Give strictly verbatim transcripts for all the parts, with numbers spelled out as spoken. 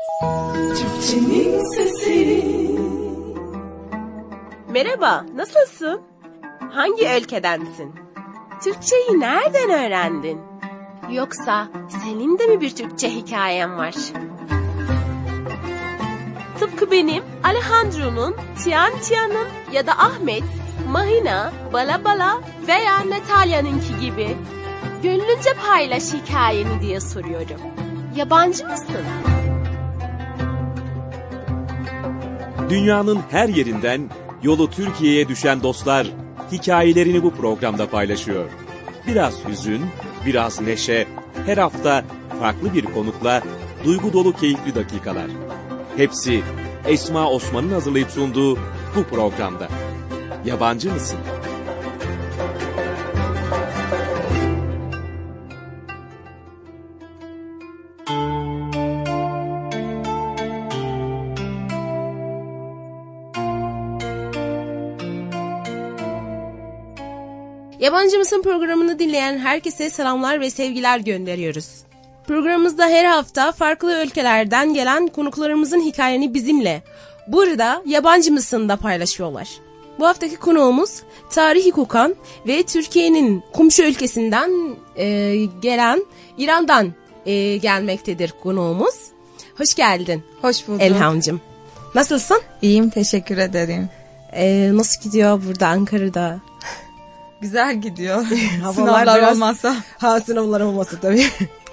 Türkçenin sesi. Merhaba, nasılsın? Hangi ülkedensin? Türkçeyi nereden öğrendin? Yoksa senin de mi bir Türkçe hikayen var? Tıpkı benim, Alejandro'nun, Tian Tian'ın ya da Ahmet, Mahina, Bala Bala veya Natalya'nınki gibi. Gönlünce paylaş hikayeni diye soruyorum. Yabancı mısın? Dünyanın her yerinden yolu Türkiye'ye düşen dostlar hikayelerini bu programda paylaşıyor. Biraz hüzün, biraz neşe, her hafta farklı bir konukla duygu dolu keyifli dakikalar. Hepsi Esma Osman'ın hazırlayıp sunduğu bu programda. Yabancı mısın? Yabancı Mısın programını dinleyen herkese selamlar ve sevgiler gönderiyoruz. Programımızda her hafta farklı ülkelerden gelen konuklarımızın hikayeni bizimle burada Yabancı Mısın'da paylaşıyorlar. Bu haftaki konuğumuz tarihi kokan ve Türkiye'nin komşu ülkesinden e, gelen İran'dan e, gelmektedir konuğumuz. Hoş geldin. Hoş bulduk. Elhamcığım. Nasılsın? İyiyim, teşekkür ederim. E, nasıl gidiyor burada Ankara'da? Güzel gidiyor. Sınavlar biraz... olmasa. Ha sınavlar olmasa tabii.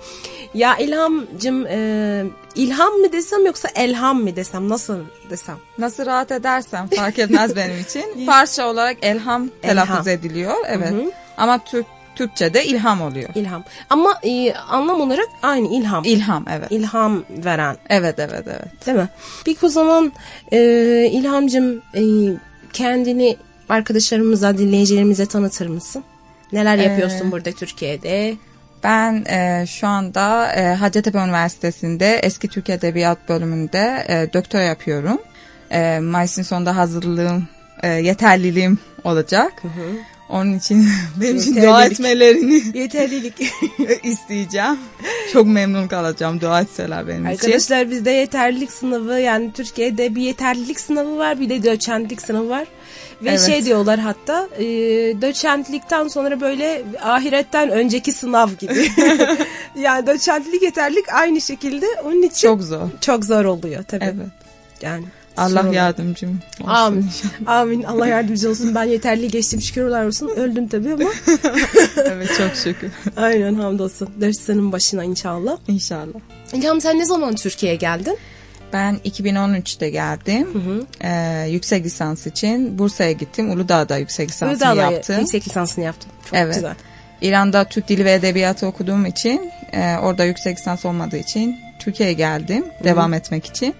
Ya İlhamcığım, e, İlham mı desem yoksa Elham mı desem, nasıl desem? Nasıl rahat edersem fark etmez benim için. Farsça olarak Elham telaffuz ediliyor. Evet. Hı hı. Ama Türk Türkçe'de ilham oluyor. İlham. Ama e, anlam olarak aynı ilham. İlham, evet. İlham veren. Evet, evet, evet. Değil mi? Peki o zaman e, İlhamcığım e, kendini arkadaşlarımıza, dinleyicilerimize tanıtır mısın? Neler yapıyorsun ee, burada Türkiye'de? Ben e, şu anda e, Hacettepe Üniversitesi'nde Eski Türk Edebiyat bölümünde e, doktora yapıyorum. E, Mayıs'ın sonunda hazırlığım, e, yeterliliğim olacak. Hı hı. Onun için benim için dua etmelerini yeterlilik isteyeceğim. Çok memnun kalacağım dua etseler benim Arkadaşlar, için. Arkadaşlar bizde yeterlilik sınavı, yani Türkiye'de bir yeterlilik sınavı var, bir de doçentlik sınavı var. Ve evet. şey diyorlar hatta e, doçentlikten sonra böyle ahiretten önceki sınav gibi. Yani doçentlik yeterlilik aynı şekilde, onun için çok zor. Çok zor oluyor tabii. Evet. Yani Allah yardımcım olsun. Amin. Amin. Allah yardımcı olsun. Ben yeterli geçtim, şükürler olsun. Öldüm tabii ama. Evet, çok şükür. Aynen, hamdolsun. Dersinin başına inşallah. İnşallah. İlham, sen ne zaman Türkiye'ye geldin? Ben iki bin on üçte geldim. Hı hı. Ee, yüksek lisans için Bursa'ya gittim. Uludağ'da yüksek lisansını Uludağ'da yaptım. yüksek lisansını yaptım. Çok evet. güzel. İran'da Türk Dili ve Edebiyatı okuduğum için, e, orada yüksek lisans olmadığı için Türkiye'ye geldim. Hı hı. Devam etmek için.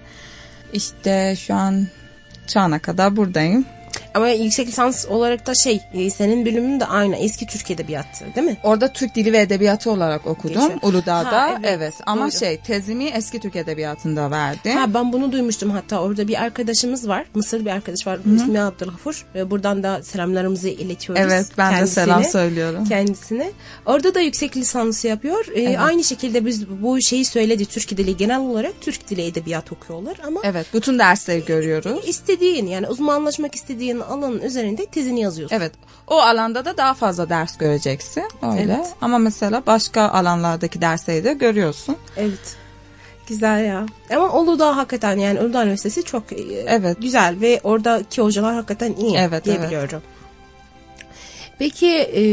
İşte şu an şu ana kadar buradayım. Ama yüksek lisans olarak da şey, senin bölümün de aynı eski Türk Edebiyatı değil mi? Orada Türk Dili ve Edebiyatı olarak okudum. Geçiyor. Uludağ'da. Ha, evet. evet. Ama Buyurun. şey tezimi eski Türk Edebiyatı'nda verdim. Ha, ben bunu duymuştum hatta. Orada bir arkadaşımız var. Mısırlı bir arkadaş var. Hı-hı. İsmi Abdülgafur. Buradan da selamlarımızı iletiyoruz. Evet, ben kendisine, de selam söylüyorum. Kendisine. Orada da yüksek lisansı yapıyor. Ee, evet. Aynı şekilde biz bu şeyi söyledi. Türk Dili genel olarak Türk Dili Edebiyat okuyorlar ama. Evet, bütün dersleri görüyoruz. İstediğin, yani uzmanlaşmak istediğin alanın üzerinde tezini yazıyorsun. Evet. O alanda da daha fazla ders göreceksin. Öyle. Evet. Ama mesela başka alanlardaki dersleri de görüyorsun. Evet. Güzel ya. Ama Uludağ hakikaten, yani Uludağ Üniversitesi çok evet. güzel ve oradaki hocalar hakikaten iyi evet, diye evet. biliyorum. Peki e,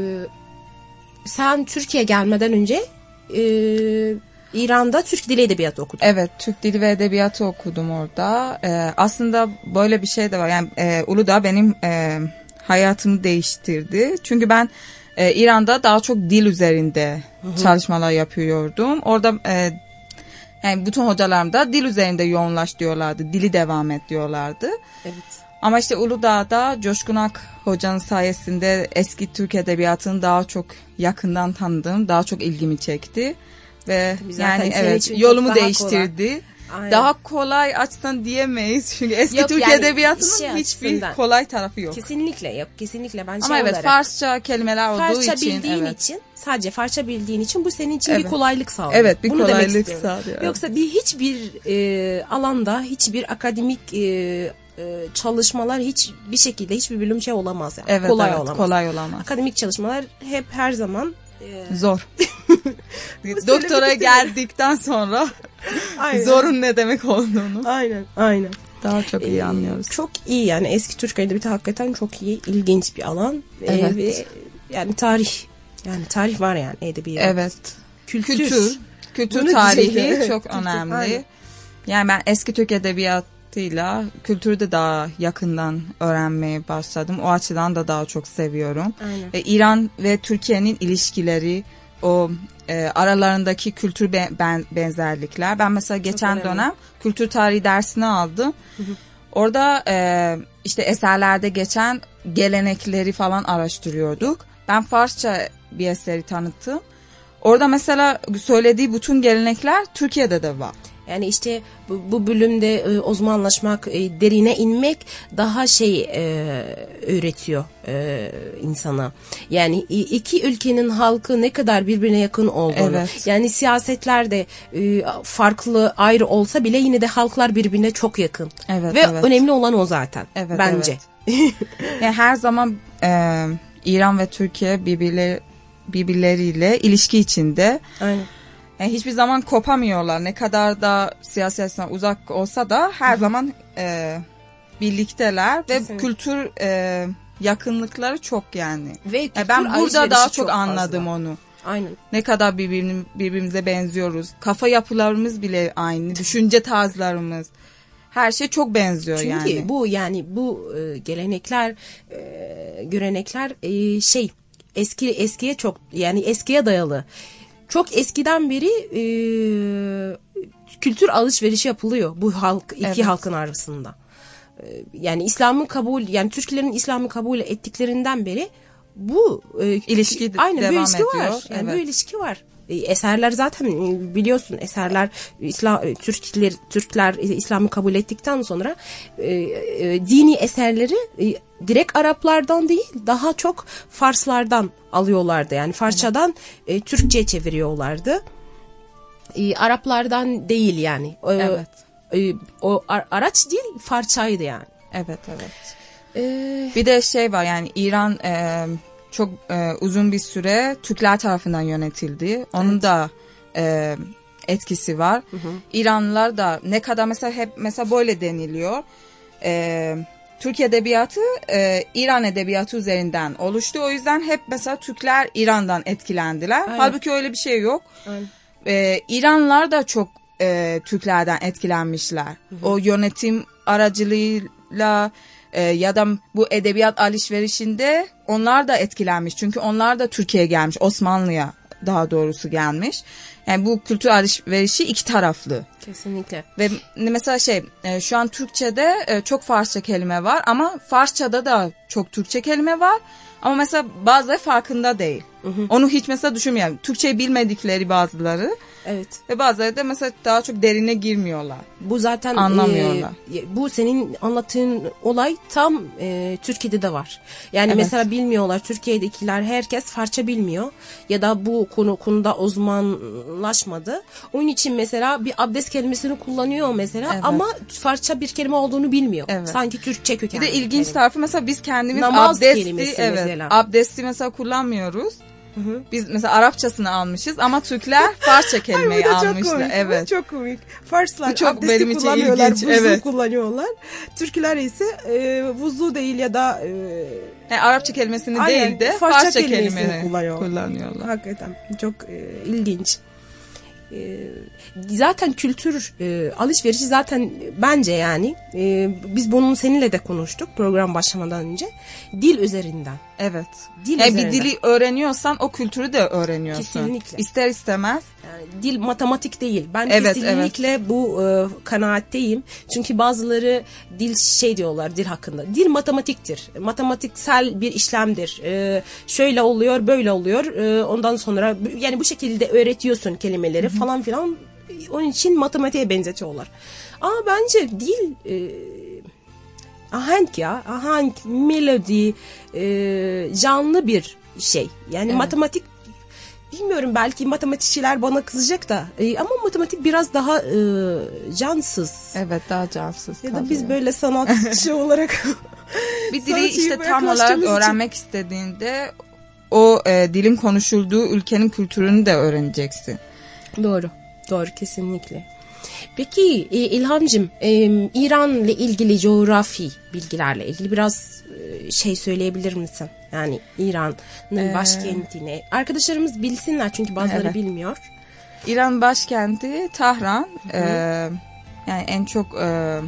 sen Türkiye gelmeden önce e, İran'da Türk Dili Edebiyatı okudun. Evet, Türk Dili ve Edebiyatı okudum orada. Ee, aslında böyle bir şey de var. Yani e, Uludağ benim e, hayatımı değiştirdi. Çünkü ben e, İran'da daha çok dil üzerinde Hı-hı. çalışmalar yapıyordum. Orada e, yani bütün hocalarım da dil üzerinde yoğunlaş diyorlardı. Dili devam et diyorlardı. Evet. Ama işte Uludağ'da Coşkun Ak hocanın sayesinde eski Türk Edebiyatı'nı daha çok yakından tanıdım. Daha çok ilgimi çekti. Ve yani evet yolumu değiştirdi. Aynen. daha kolay açsan diyemeyiz. Çünkü eski Yok, Türk yani edebiyatının şey hiçbir açısından. kolay tarafı yok. Kesinlikle yok. Kesinlikle ben Ama şey evet olarak. Farsça kelimeler olduğu Farsça için. bildiğin evet. için, sadece Farsça bildiğin için bu senin için Evet. bir kolaylık sağlıyor. Evet, bir Bunu demek kolaylık istiyorum. sağlıyor, evet. Yoksa bir hiçbir e, alanda hiçbir akademik e, e, çalışmalar hiçbir şekilde hiçbir bölüm şey olamaz yani. Evet, kolay evet, olamaz. kolay olamaz. Akademik çalışmalar hep her zaman e, Zor. Doktora geldikten sonra Aynen. zorun ne demek olduğunu Aynen, aynen. daha çok iyi Ee, anlıyoruz. Çok iyi yani eski Türk edebiyatı hakikaten çok iyi, ilginç bir alan. Evet. Ee, ve yani tarih, yani tarih var yani edebiyat. Evet. Kültür. Kültür, kültür Bunu tarihi diyecektim. çok Kültür, önemli. aynen. Yani ben eski Türk edebiyatıyla kültürü de daha yakından öğrenmeye başladım. O açıdan da daha çok seviyorum. Aynen. Ve İran ve Türkiye'nin ilişkileri, o e, aralarındaki kültür be, ben, benzerlikler. Ben mesela geçen önemli. dönem kültür tarihi dersini aldım. Hı hı. Orada e, işte eserlerde geçen gelenekleri falan araştırıyorduk. Ben Farsça bir eseri tanıttım. Orada mesela söylediği bütün gelenekler Türkiye'de de var. Yani işte bu, bu bölümde e, uzmanlaşmak, e, derine inmek daha şey e, öğretiyor e, insana. Yani iki ülkenin halkı ne kadar birbirine yakın olduğunu. Evet. Yani siyasetler de e, farklı, ayrı olsa bile yine de halklar birbirine çok yakın. Evet, Ve evet. önemli olan o zaten Evet, bence. evet. Yani her zaman e, İran ve Türkiye birbirleri, birbirleriyle ilişki içinde. Aynen. Yani hiçbir zaman kopamıyorlar. Ne kadar da siyasetten uzak olsa da her zaman e, birlikteler. Kesinlikle. Ve kültür e, yakınlıkları çok yani. Ve Yani kültür ben burada alışverişi daha çok fazla. anladım onu. Aynen. Ne kadar birbirini, birbirimize benziyoruz. Kafa yapılarımız bile aynı. Düşünce tarzlarımız. Her şey çok benziyor Çünkü yani. Çünkü bu yani bu e, gelenekler, e, görenekler e, şey eski eskiye çok yani eskiye dayalı. Çok eskiden beri e, kültür alışverişi yapılıyor bu halk iki Evet. halkın arasında. E, yani İslam'ı kabul yani Türklerin İslam'ı kabul ettiklerinden beri bu e, İlişki aynen devam bu ilişki ediyor. var. Yani Evet. bu ilişki var. E, Eserler zaten e, biliyorsun eserler İslam e, Türkler Türkler e, İslam'ı kabul ettikten sonra e, e, dini eserleri e, direkt Araplardan değil daha çok Farslardan alıyorlardı. Yani Farsçadan e, Türkçe'ye çeviriyorlardı. E, Araplardan değil yani. E, Evet. e, o ar- araç değil Farsçaydı yani. Evet, evet. E, Bir de şey var yani İran e, çok e, uzun bir süre Türkler tarafından yönetildi. Onun Evet. da e, etkisi var. Hı hı. İranlılar da ne kadar mesela hep mesela böyle deniliyor. E, Türk edebiyatı e, İran edebiyatı üzerinden oluştu. O yüzden hep mesela Türkler İran'dan etkilendiler. Aynen. Halbuki öyle bir şey yok. Aynen. E, İranlılar da çok e, Türklerden etkilenmişler. Hı hı. O yönetim aracılığıyla e, ya da bu edebiyat alışverişinde onlar da etkilenmiş. Çünkü onlar da Türkiye'ye gelmiş, Osmanlı'ya daha doğrusu gelmiş. Yani bu kültür alışverişi iki taraflı. Kesinlikle. Ve mesela şey e, şu an Türkçe'de e, çok Farsça kelime var ama Farsça'da da çok Türkçe kelime var. Ama mesela bazıları farkında değil. Hı hı. Onu hiç mesela düşünmüyor. Türkçeyi bilmedikleri bazıları Evet. ve bazıları da mesela daha çok derine girmiyorlar. Bu zaten Anlamıyorlar. e, bu senin anlattığın olay tam e, Türkiye'de de var. Yani Evet. mesela bilmiyorlar Türkiye'dekiler herkes Farsça bilmiyor ya da bu konu konuda uzmanlaşmadı. Onun için mesela bir abdest kelimesini kullanıyor mesela Evet. ama Farsça bir kelime olduğunu bilmiyor. Evet. Sanki Türkçe Bir kökenli. de ilginç kelime. tarafı mesela biz kendimiz Namaz abdesti kelimesi evet mesela. abdesti mesela kullanmıyoruz. Hı hı. Biz mesela Arapçasını almışız ama Türkler Farsça kelimeyi almışlar. Evet. çok komik. Farslar Bu çok abdesti benim için kullanıyorlar, ilginç, vuzu evet. kullanıyorlar. Türkler ise e, vuzu değil ya da e, Yani Arapça kelimesini aynen, değil de Farsça Farsça, kelimesini kelimeni kullanıyorlar. kullanıyorlar. Hakikaten çok e, ilginç. E, zaten kültür e, alışverişi zaten bence yani e, biz bunun seninle de konuştuk program başlamadan önce dil üzerinden. Evet. Dil Yani üzerinden. bir dili öğreniyorsan o kültürü de öğreniyorsun. Kesinlikle. İster istemez. Yani dil matematik değil. Ben Evet, kesinlikle bu e, kanaatteyim. Çünkü bazıları dil şey diyorlar dil hakkında. Dil matematiktir. Matematiksel bir işlemdir. E, şöyle oluyor, böyle oluyor. E, ondan sonra yani bu şekilde öğretiyorsun kelimeleri falan filan. onun için matematiğe benzetiyorlar. Ama bence dil e, ahenk ya, ahenk, melodi, e, canlı bir şey. Yani evet. matematik, bilmiyorum, belki matematikçiler bana kızacak da e, ama matematik biraz daha e, cansız. Evet, daha cansız. Ya da biz böyle sanatçı olarak bir dili işte tam olarak öğrenmek için istediğinde o e, dilin konuşulduğu ülkenin kültürünü de öğreneceksin. Doğru, doğru, kesinlikle. Peki e, İlhamcığım, e, İran'la ilgili coğrafi bilgilerle ilgili biraz e, şey söyleyebilir misin? Yani İran'ın ee, başkentini. Arkadaşlarımız bilsinler çünkü bazıları evet. bilmiyor. İran başkenti Tahran. E, yani en çok e,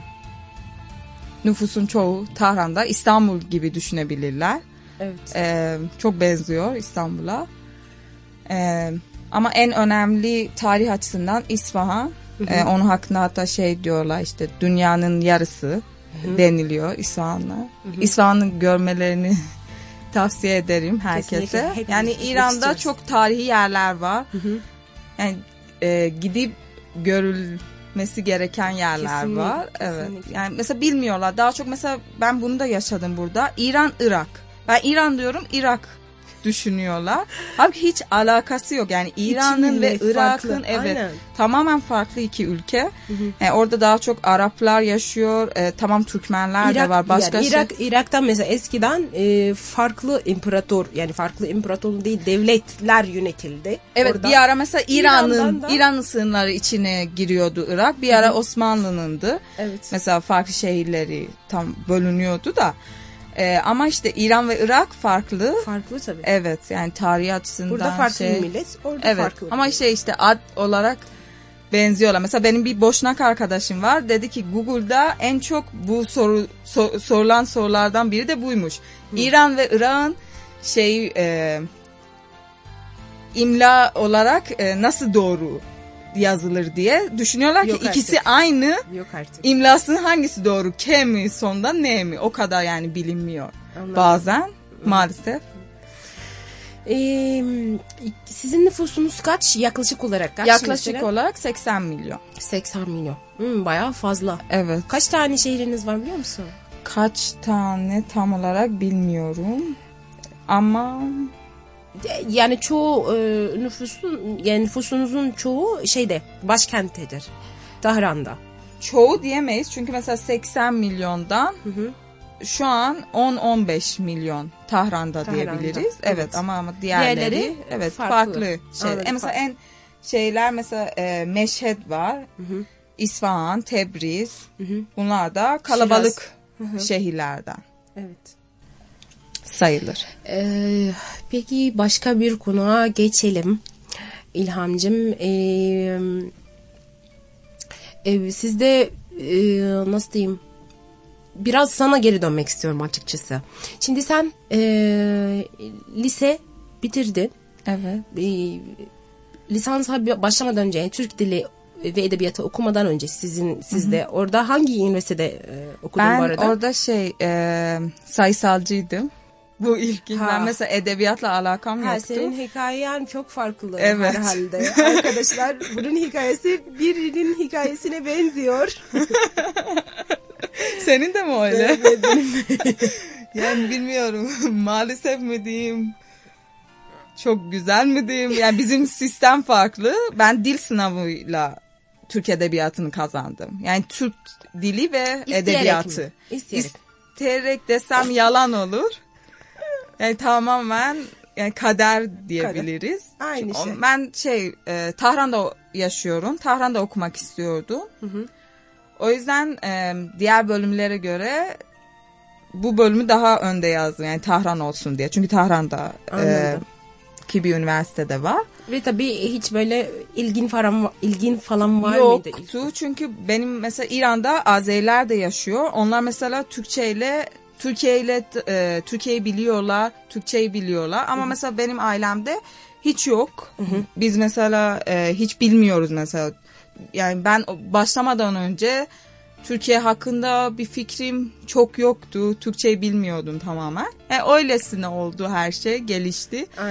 nüfusun çoğu Tahran'da. İstanbul gibi düşünebilirler. Evet. E, çok benziyor İstanbul'a. E, ama en önemli tarih açısından İsfahan. E, onun hakkında hatta şey diyorlar, işte dünyanın yarısı Hı-hı. deniliyor İsfahan'la. Hı-hı. İsfahan'ı görmelerini tavsiye ederim herkese. Yani İran'da çok tarihi yerler var. Hı-hı. Yani e, gidip görülmesi gereken yerler kesinlikle, var. Evet. Kesinlikle. Yani mesela bilmiyorlar. Daha çok mesela ben bunu da yaşadım burada. İran, Irak. Ben İran diyorum, Irak düşünüyorlar. Halbuki hiç alakası yok. Yani İran'ın ve Irak'ın evet aynen. tamamen farklı iki ülke. Hı hı. Yani orada daha çok Araplar yaşıyor. E, tamam Türkmenler Irak, de var. Başka yani şey. Irak, Irak'tan mesela eskiden e, farklı imparator, yani farklı imparator değil, devletler yönetildi. Evet, orada. Bir ara mesela İran'ın da... İran'ın sınırları içine giriyordu Irak. Bir ara hı hı. Osmanlı'nındı. Evet. Mesela farklı şehirleri tam bölünüyordu da. Ee, ama işte İran ve Irak farklı. Farklı tabii. Evet, yani tarihi açısından. Burada farklı şey, bir millet, orada evet, farklı. Ama şey işte ad olarak benziyorlar. Mesela benim bir Boşnak arkadaşım var. Dedi ki Google'da en çok bu soru sor, sorulan sorulardan biri de buymuş. Hı. İran ve Irak'ın şey e, imla olarak e, nasıl doğru yazılır diye düşünüyorlar Yok ki artık. ikisi aynı. Yok artık. İmlasının hangisi doğru? K mi sonda, N mi? O kadar yani bilinmiyor. Anladım. Bazen maalesef. Ee, sizin nüfusunuz kaç yaklaşık olarak? Kaç yaklaşık mesela? olarak seksen milyon. seksen milyon. Hmm, bayağı fazla. Evet. Kaç tane şehriniz var biliyor musun? Kaç tane tam olarak bilmiyorum. Ama yani çoğu e, nüfusun, yani nüfusunuzun çoğu şeyde, başkenttedir. Tahran'da. Çoğu diyemeyiz çünkü mesela seksen milyondan hı hı. şu an on on beş milyon Tahran'da, Tahran'da diyebiliriz. Evet, evet ama ama diğerleri, diğerleri evet farklı, farklı şey. Anladım, e mesela farklı. En şeyler mesela e, Meşhed var. Hı hı. İsfahan, Tebriz. Hı hı. Bunlar da kalabalık hı hı. şehirlerden. Evet. Sayılır. Ee, peki başka bir konuya geçelim. İlhamcığım, ee, e, sizde e, nasıl diyeyim? Biraz sana geri dönmek istiyorum açıkçası. Şimdi sen e, lise bitirdin. Evet. E, lisansa başlamadan önce, yani Türk dili ve edebiyatı okumadan önce sizin sizde hı hı. orada hangi üniversitede e, okudun ben bu arada? Ben orada şey e, sayısalcıydım. Bu ilk ha. Ben mesela edebiyatla alakam ha, yoktu. Senin hikayen çok farklı evet. herhalde. Arkadaşlar bunun hikayesi birinin hikayesine benziyor. Senin de mi öyle? Yani bilmiyorum. Maalesef mi diyeyim? Çok güzel mi diyeyim? Yani bizim sistem farklı. Ben dil sınavıyla Türk edebiyatını kazandım. Yani Türk dili ve İsteyerek edebiyatı. Mi? İsteyerek. İsteyerek desem yalan olur. Yani tamamen yani kader diyebiliriz. Kader. Aynı şey. Ben şey e, Tahran'da yaşıyorum. Tahran'da okumak istiyordum. Hı hı. O yüzden e, diğer bölümlere göre bu bölümü daha önde yazdım. Yani Tahran olsun diye. Çünkü Tahran'da e, ki bir üniversitede var. Ve tabii hiç böyle ilgin falan ilgin falan var Yoktu, mıydı? Yoktu çünkü benim mesela İran'da Azeriler de yaşıyor. Onlar mesela Türkçe ile Türkiye ile e, Türkiye'yi biliyorlar, Türkçeyi biliyorlar. Ama Hı-hı. mesela benim ailemde hiç yok. Hı-hı. Biz mesela e, hiç bilmiyoruz mesela. Yani ben başlamadan önce Türkiye hakkında bir fikrim çok yoktu. Türkçeyi bilmiyordum tamamen. Yani öylesine oldu her şey, gelişti. Aynen.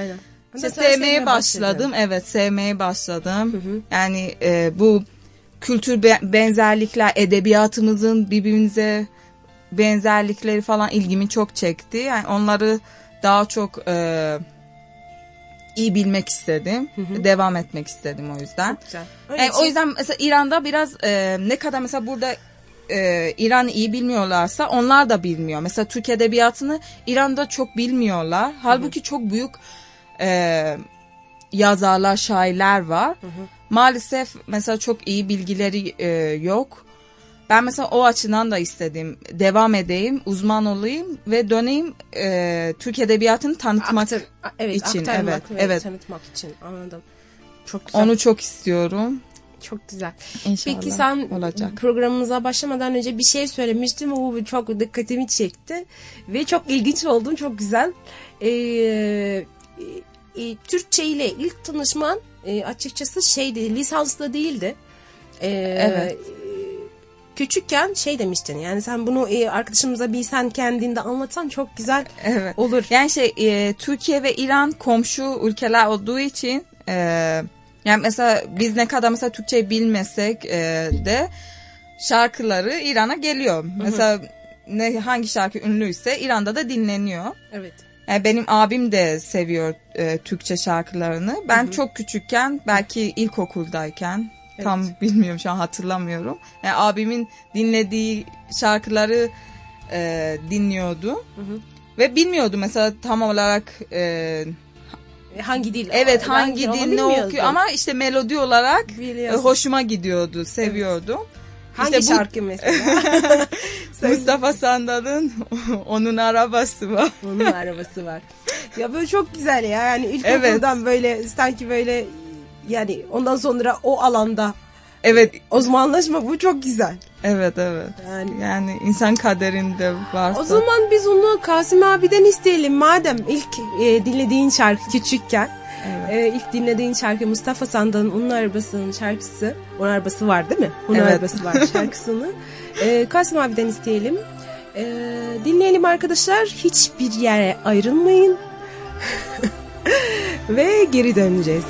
İşte sevmeye başladım. Evet, sevmeye başladım. Hı hı. Yani e, bu kültür be- benzerlikler, edebiyatımızın birbirimize benzerlikleri falan ilgimi çok çekti. Yani onları daha çok e, iyi bilmek istedim. Hı hı. Devam etmek istedim o yüzden. Çok güzel. Yani o yüzden mesela İran'da biraz e, ne kadar mesela burada e, İran'ı iyi bilmiyorlarsa onlar da bilmiyor. Mesela Türk edebiyatını İran'da çok bilmiyorlar. Halbuki hı hı. çok büyük e, yazarlar, şairler var. Hı hı. Maalesef mesela çok iyi bilgileri e, yok. Ben mesela o açıdan da istedim. Devam edeyim, uzman olayım ve döneyim e, Türk edebiyatını tanıtmak Aktar, evet, için. Evet, evet. Tanıtmak için. Anladım. Çok güzel. Onu çok istiyorum. Çok güzel. İnşallah Peki sen olacak. Programımıza başlamadan önce bir şey söylemiştim. O çok dikkatimi çekti. Ve çok ilginç oldu. Çok güzel. Ee, e, Türkçe ile ilk tanışman e, açıkçası şeydi, lisansla değildi. Ee, evet. Küçükken şey demiştin, yani sen bunu e, arkadaşımıza bir sen kendinde anlatsan çok güzel evet. olur. Yani şey e, Türkiye ve İran komşu ülkeler olduğu için e, yani mesela biz ne kadar mesela Türkçeyi bilmesek e, de şarkıları İran'a geliyor. Hı hı. Mesela ne hangi şarkı ünlüyse İran'da da dinleniyor. Evet. Yani benim abim de seviyor e, Türkçe şarkılarını. Ben hı hı. çok küçükken, belki ilkokuldayken, evet. tam bilmiyorum şu an hatırlamıyorum. Yani abimin dinlediği şarkıları e, dinliyordu. Hı hı. Ve bilmiyordu mesela tam olarak e, hangi dil? Evet, hangi, hangi dil ne okuyor ama işte melodi olarak e, hoşuma gidiyordu, seviyordum. Evet. Hangi işte şarkı bu... mesela? Mustafa Sandal'ın Onun Arabası Var. Onun Arabası Var. Ya böyle çok güzel ya. Yani ilkokuldan evet. böyle sanki böyle yani ondan sonra o alanda evet uzmanlaşmak, bu çok güzel. Evet evet. Yani, yani insan kaderinde varsa. O zaman biz onu Kasım abiden isteyelim. Madem ilk e, dinlediğin şarkı küçükken. Evet. Ee, ilk dinlediğin şarkı Mustafa Sandal'ın Onun Arabası'nın şarkısı. Onun Arabası Var değil mi? Onun evet. Arabası Var şarkısını. Ee, Kasım abiden isteyelim. Ee, dinleyelim arkadaşlar. Hiçbir yere ayrılmayın. Ve geri döneceğiz.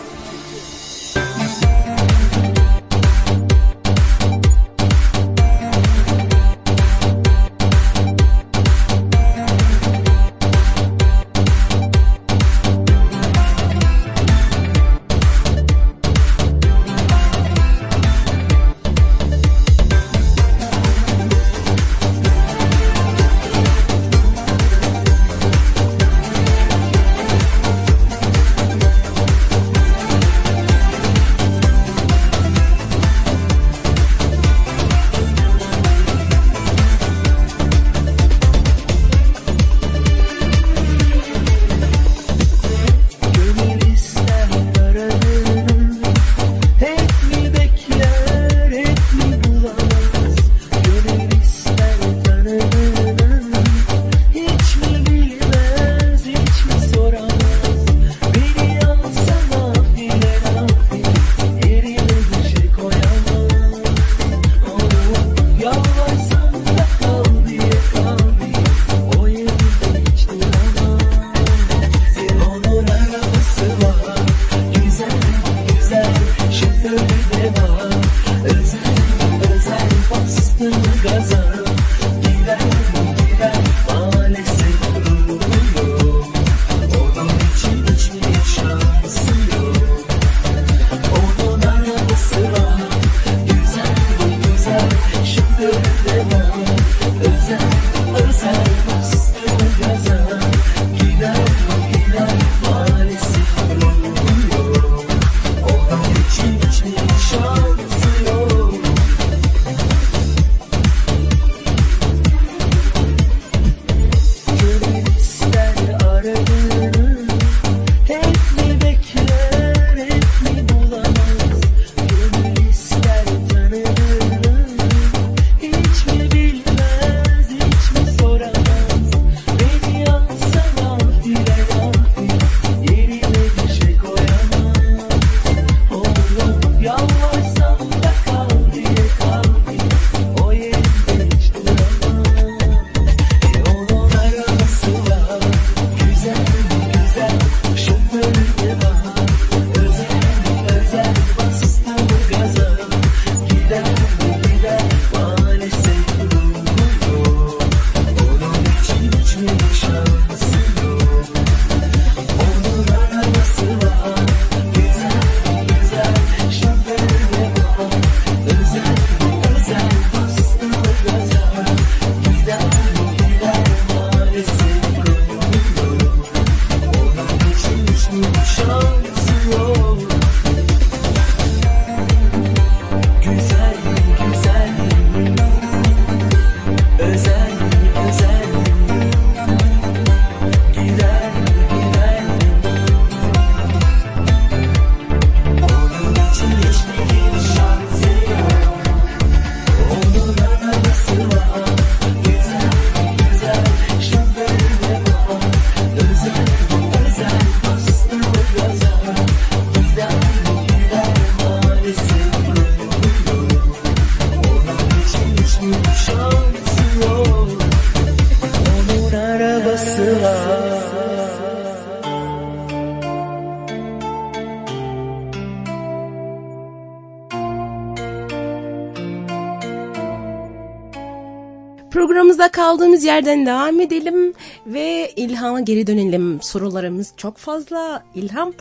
Programımızda kaldığımız yerden devam edelim ve İlham'a geri dönelim. Sorularımız çok fazla. İlham.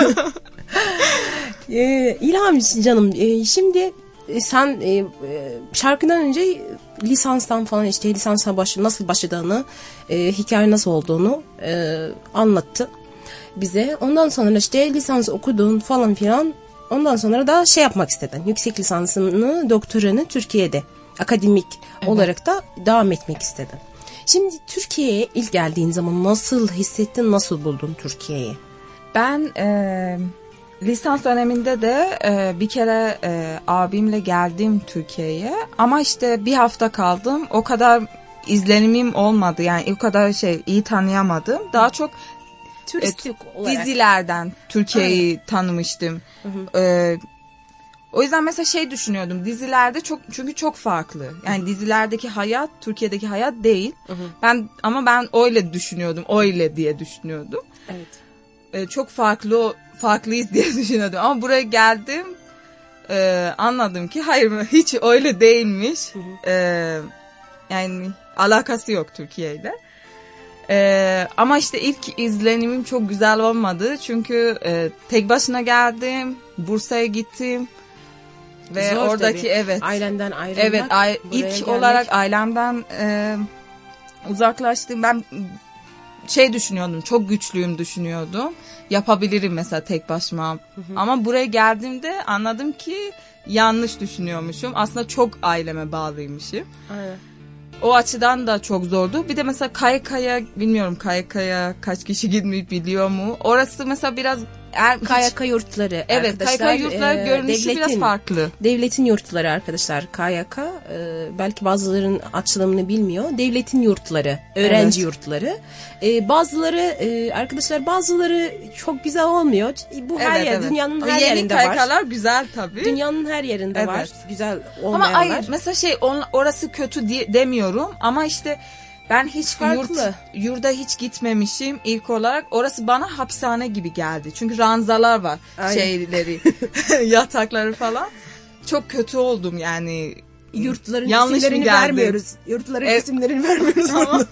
ee, İlham canım, e, şimdi e, sen e, şarkıdan önce lisanstan falan işte lisansa baş, nasıl başladığını, e, hikaye nasıl olduğunu e, anlattı bize. Ondan sonra işte lisans okudun falan filan. Ondan sonra da şey yapmak istedin. Yüksek lisansını, doktoranı Türkiye'de akademik evet. olarak da devam etmek istedin. Şimdi Türkiye'ye ilk geldiğin zaman nasıl hissettin, nasıl buldun Türkiye'yi? Ben e, lisans döneminde de e, bir kere e, abimle geldim Türkiye'ye. Ama işte bir hafta kaldım. O kadar izlenimim olmadı. Yani o kadar şey iyi tanıyamadım. Daha çok turistik e, olarak dizilerden Türkiye'yi Aynen. tanımıştım. Hı hı. E, O yüzden mesela şey düşünüyordum, dizilerde çok, çünkü çok farklı. Yani dizilerdeki hayat Türkiye'deki hayat değil. Hı hı. Ben ama ben öyle düşünüyordum, öyle diye düşünüyordum. Evet. Ee, çok farklı farklıyız diye düşünüyordum. Ama buraya geldim, e, anladım ki hayır, hiç öyle değilmiş. Hı hı. Ee, yani alakası yok Türkiye'yle. Ee, ama işte ilk izlenimim çok güzel olmadı. Çünkü e, tek başına geldim, Bursa'ya gittim. Ve Zor oradaki tabii. evet Ailenden ayrılmak. Evet, ay, ilk gelmek. olarak ailemden e, uzaklaştım. Ben şey düşünüyordum, çok güçlüyüm düşünüyordum. Yapabilirim mesela tek başıma. Hı hı. Ama buraya geldiğimde anladım ki yanlış düşünüyormuşum. Aslında çok aileme bağlıymışım. Aynen. O açıdan da çok zordu. Bir de mesela K Y K'ya, bilmiyorum K Y K'ya kaç kişi gitmeyi biliyor mu? Orası mesela biraz Er, K Y K yurtları evet, arkadaşlar. K Y K yurtları e, görünüşü devletin, biraz farklı. Devletin yurtları arkadaşlar. K Y K e, belki bazıların açılımını bilmiyor. Devletin yurtları, öğrenci evet. yurtları. E, bazıları e, arkadaşlar bazıları çok güzel olmuyor. Bu her evet, yer evet. dünyanın her Yeni yerinde K Y var. K'lar güzel tabii. Dünyanın her yerinde evet. var. Güzel olmayanlar. Ama hayır mesela şey on, orası kötü diye, demiyorum ama işte ben hiç yurt, yurda hiç gitmemişim ilk olarak. Orası bana hapishane gibi geldi. Çünkü ranzalar var. Aynen. Şeyleri, yatakları falan. Çok kötü oldum yani. Yurtların Yanlış isimlerini vermiyoruz. Yurtların evet. isimlerini vermiyoruz. Ama,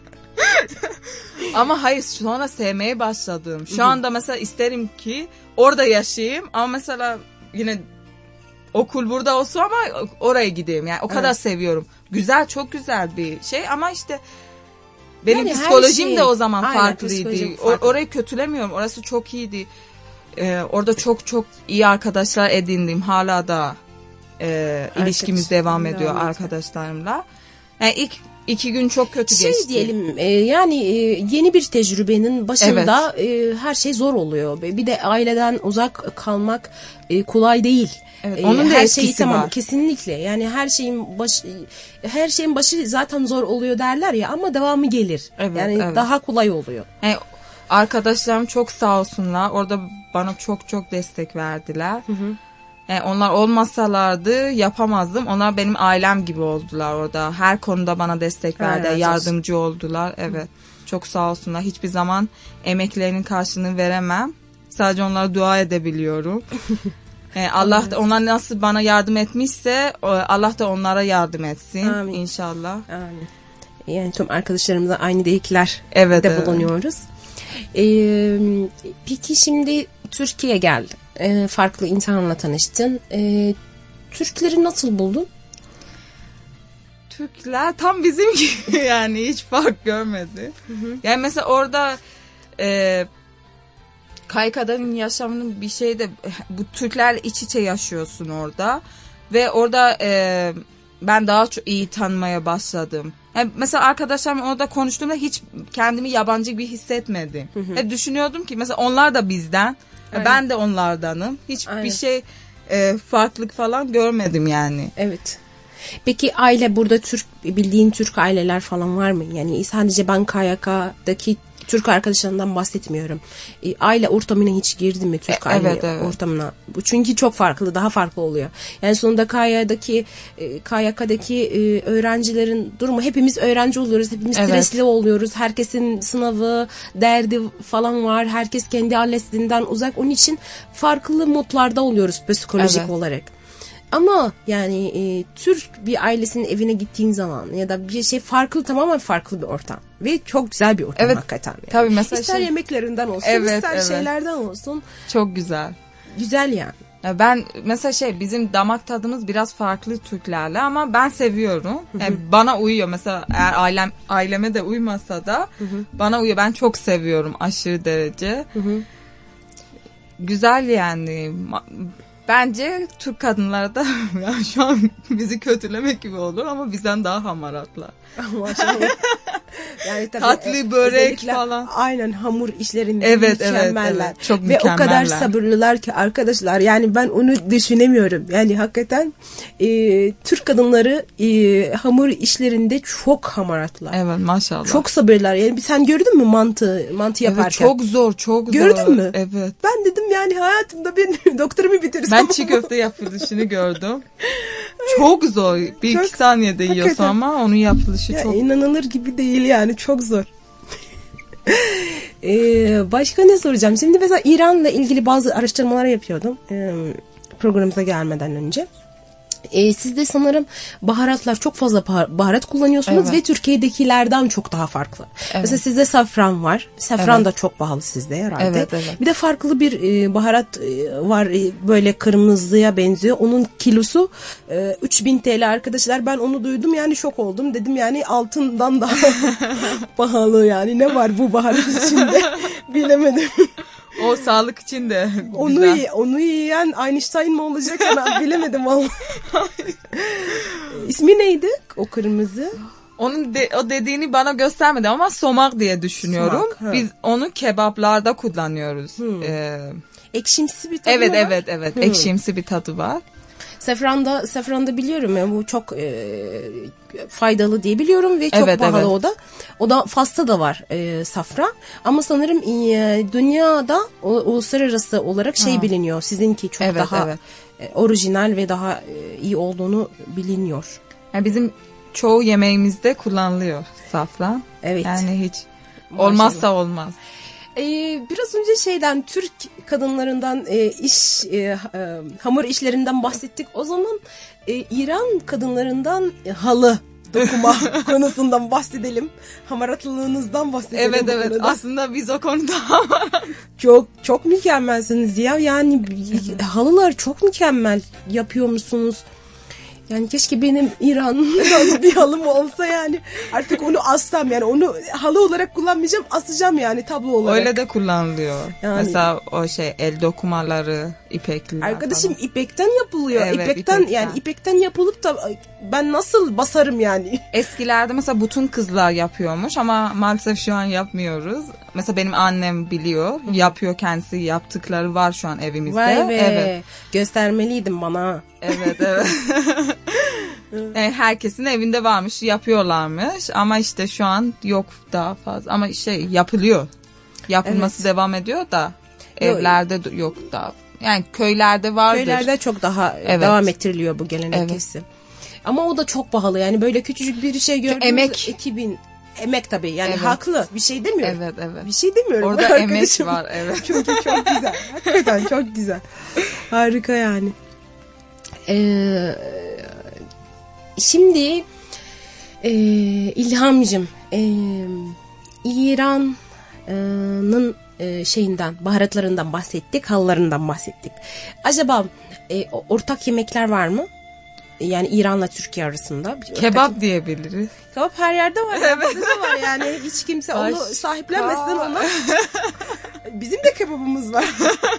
ama hayır, sonra sevmeye başladım. Şu anda mesela isterim ki orada yaşayayım. Ama mesela yine okul burada olsun ama oraya gideyim. Yani o kadar evet. seviyorum. Güzel, çok güzel bir şey ama işte benim yani psikolojim şey, de o zaman aynen, farklıydı. Farklı. Orayı kötülemiyorum. Orası çok iyiydi. Ee, orada çok çok iyi arkadaşlar edindim. Hala da e, ilişkimiz devam ediyor devam arkadaşlarımla. Yani ilk iki gün çok kötü şey geçti. Diyelim e, yani e, yeni bir tecrübenin başında evet. e, her şey zor oluyor. Bir de aileden uzak kalmak e, kolay değil. Evet, onun da her etkisi şey tamam var. Kesinlikle. Yani her şeyin baş her şeyin başı zaten zor oluyor derler ya ama devamı gelir. Evet, yani evet. daha kolay oluyor. Yani arkadaşlarım çok sağ olsunlar. Orada bana çok çok destek verdiler. Hı hı. Yani onlar olmasalardı yapamazdım. Onlar benim ailem gibi oldular orada. Her konuda bana destek verdi, evet, yardımcı oldular. Evet. Hı. Çok sağ olsunlar. Hiçbir zaman emeklerinin karşılığını veremem. Sadece onlara dua edebiliyorum. Yani Allah evet. da onlar nasıl bana yardım etmişse Allah da onlara yardım etsin. Amin. İnşallah. Amin. Yani tüm arkadaşlarımıza aynı dilekler evet, de evet. bulunuyoruz. Ee, peki şimdi Türkiye'ye geldin. Ee, farklı insanlarla tanıştın. Ee, Türkleri nasıl buldun? Türkler tam bizim gibi yani hiç fark görmedi. Hı hı. Yani mesela orada e, K Y K'nın yaşamının bir şey de bu Türklerle iç içe yaşıyorsun orada ve orada e, ben daha çok iyi tanımaya başladım. Yani mesela arkadaşlarım orada konuştuğumda hiç kendimi yabancı gibi hissetmedim. Hı hı. Hep düşünüyordum ki mesela onlar da bizden, aynen. ben de onlardanım. Hiçbir aynen. şey e, farklılık falan görmedim yani. Evet. Peki aile burada Türk bildiğin Türk aileler falan var mı? Yani sadece ben K Y K'daki Türk arkadaşlarından bahsetmiyorum. E, aile ortamına hiç girdi mi Türk e, aile evet, evet. ortamına? Bu çünkü çok farklı, daha farklı oluyor. Yani sonunda K Y K'daki e, K Y K'daki e, öğrencilerin durumu, hepimiz öğrenci oluyoruz, hepimiz evet. stresli oluyoruz. Herkesin sınavı, derdi falan var. Herkes kendi ailesinden uzak. Onun için farklı modlarda oluyoruz psikolojik evet. olarak. Ama yani e, Türk bir ailesinin evine gittiğin zaman ya da bir şey farklı, tamamen farklı bir ortam. Ve çok güzel bir ortam, evet, hakikaten. Yani. Tabii mesela İster şey, yemeklerinden olsun, evet, ister evet. şeylerden olsun. Çok güzel. Güzel yani. Ya ben mesela şey, bizim damak tadımız biraz farklı Türklerle ama ben seviyorum. Yani bana uyuyor. Mesela eğer ailem aileme de uymasa da hı hı. bana uyuyor. Ben çok seviyorum aşırı derece. Hı hı. Güzel yani. Bence Türk kadınları da yani şu an bizi kötülemek gibi olur ama bizden daha hamaratlar. Maşallah. Yani tabii, tatlı börek falan. Aynen, hamur işlerinde evet, mükemmeller. Evet, evet. Çok ve mükemmeller. o kadar sabırlılar ki arkadaşlar. Yani ben onu düşünemiyorum. Yani hakikaten e, Türk kadınları e, hamur işlerinde çok hamaratlar. Evet, maşallah. Çok sabırlar. Yani sen gördün mü mantı mantı yaparken? Evet, çok zor, çok Gördün zor. Gördün mü? Evet. Ben dedim yani hayatımda ben doktorumu bitirsem. Ben çiğ köfte yapılışını gördüm. Çok zor. Bir çok, iki saniyede yiyorsun hakikaten. Ama onun yapılışı ya, çok... İnanılır gibi değil yani. Çok zor. ee, başka ne soracağım? Şimdi mesela İran'la ilgili bazı araştırmalar yapıyordum. Ee, programımıza gelmeden önce. Ee, siz de sanırım baharatlar, çok fazla baharat kullanıyorsunuz evet. ve Türkiye'dekilerden çok daha farklı. Evet. Mesela sizde safran var. Safran evet. da çok pahalı sizde herhalde. Evet, evet. Bir de farklı bir e, baharat e, var, e, böyle kırmızıya benziyor. Onun kilosu e, üç bin T L arkadaşlar. Ben onu duydum yani şok oldum. Dedim yani altından daha pahalı yani. Ne var bu baharat içinde? Bilemedim. O sağlık için de onu güzel. Onu yiyen Einstein mi olacak? Yani bilemedim vallahi. İsmi neydi o kırmızı? Onun de, o dediğini bana göstermedi ama somak diye düşünüyorum. Somak, biz onu kebaplarda kullanıyoruz. Hmm. Ee, Ekşimsi bir tadı evet, var. Evet evet evet. Hmm. Ekşimsi bir tadı var. Safranda, safranda biliyorum ya, bu çok e, faydalı diye biliyorum ve çok evet, pahalı evet. o da. O da Fas'ta da var e, safran. Ama sanırım e, dünyada o, uluslararası olarak şey ha. biliniyor. Sizinki çok evet, daha evet. E, orijinal ve daha e, iyi olduğunu biliniyor. Yani bizim çoğu yemeğimizde kullanılıyor safran. Evet. Yani hiç olmazsa olmaz. Ee, biraz önce şeyden, Türk kadınlarından e, iş e, e, hamur işlerinden bahsettik. O zaman e, İran kadınlarından e, halı dokuma konusundan bahsedelim. Hamaratlılığınızdan bahsedelim. Evet evet. Konuda. Aslında biz o konuda çok çok mükemmelsiniz ya. Yani halılar çok mükemmel yapıyor musunuz? Yani keşke benim İran'dan bir halım olsa yani. Artık onu assam yani. Onu halı olarak kullanmayacağım. Asacağım yani tablo olarak. Öyle de kullanılıyor. Yani, mesela o şey el dokumaları, ipekliler arkadaşım falan. ipekten yapılıyor. Evet, ipekten, ipekten yani ipekten yapılıp da ben nasıl basarım yani? Eskilerde mesela bütün kızlar yapıyormuş ama maalesef şu an yapmıyoruz. Mesela benim annem biliyor. Yapıyor kendisi. Yaptıkları var şu an evimizde. Vay be. Evet. Göstermeliydin bana. Evet evet. Yani herkesin evinde varmış, yapıyorlarmış ama işte şu an yok daha fazla ama şey yapılıyor. Yapılması evet. devam ediyor da evlerde yok, yok daha. Yani köylerde vardır. Köylerde çok daha evet. devam ettiriliyor bu gelenek evet. kesim. Ama o da çok pahalı yani, böyle küçücük bir şey gördüğünüz emek iki bin emek tabii yani evet. haklı, bir şey demiyorum. Evet evet. Bir şey demiyorum. Orada emek var evet. Çünkü çok güzel. Hakikaten çok güzel. Harika yani. Ee, şimdi e, İlhamcığım e, İran'ın e, şeyinden, baharatlarından bahsettik, halılarından bahsettik. Acaba e, ortak yemekler var mı? Yani İran'la Türkiye arasında. Kebap ortak... diyebiliriz. Kebap her yerde var. Evet. Bizde de var yani. Hiç kimse Başka... onu sahiplenmesin ona. Bizim de kebabımız var.